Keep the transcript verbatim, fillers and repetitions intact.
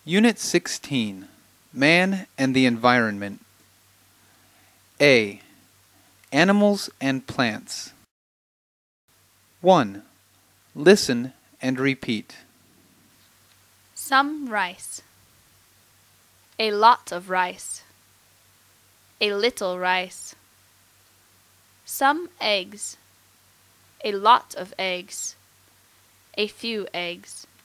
Unit sixteen, Man and the Environment. A. Animals and Plants. one. Listen and repeat. Some rice. A lot of rice. A little rice. Some eggs. A lot of eggs. A few eggs.